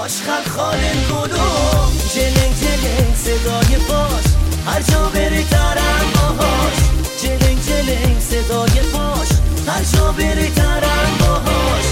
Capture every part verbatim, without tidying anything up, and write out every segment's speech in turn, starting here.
پاش خلخال گلو، جلنگ جلنگ صدای پاش هر جا بری ترم باهاش، جلنگ جلنگ صدای پاش هر جا بری ترم باهاش.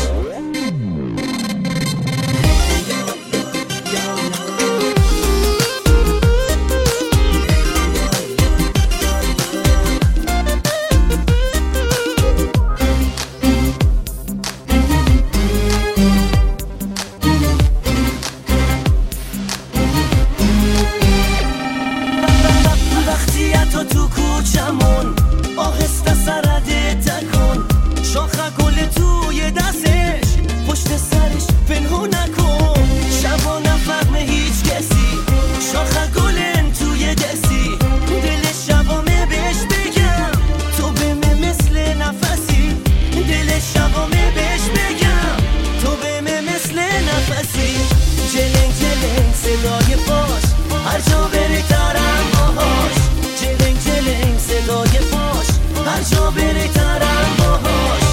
تو تو کوچمون آهسته سرده تکن، شاخه گل توی دستش پشت سرش پنهون نکن، شبا نفهمه هیچ کسی شاخه گلن توی دستی، دل شبامه بهش بگم تو بمه مثل نفسی، دل شبامه بهش بگم تو بمه مثل نفسی. جلنگ جلنگ صدای پاش هر جا بری ترم باهاش، جلنگ جلنگ صدای پاش هر جا بری ترم باهاش.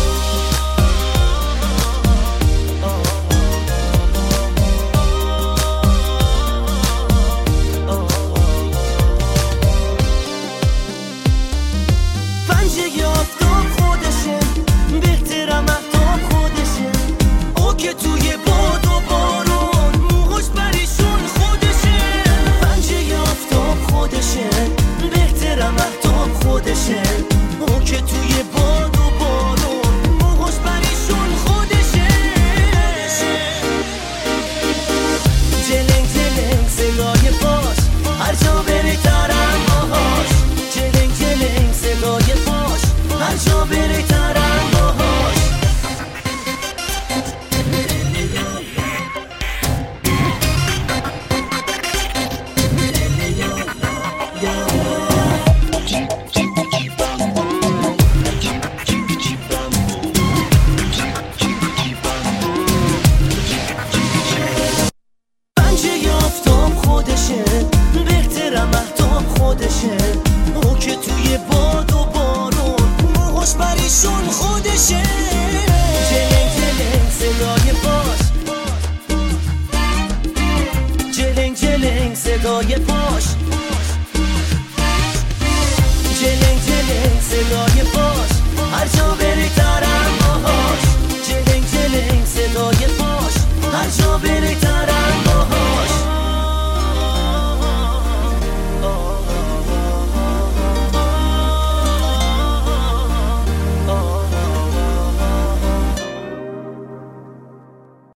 پنجه آفتاب خودشه، بهترم افتاب خودشه، او که توی باد و بارون موهاش پریشون خودشه. پنجه آفتاب خودشه، بهترم افتاب خودشه، او که توی باد و بارون موهاش پریشون خودشه. جلنگ جلنگ صدای پاش هر جا بری ترم باهاش، جلنگ جلنگ صدای پاش هر جا بری ترم باهاش. پنجه آفتاب خودشه، بهترم افتاب خودشه، او که توی باد و بارون موهاش پریشون خودشه. جلنگ جلنگ صدای پاش، جلنگ جلنگ صدای پاش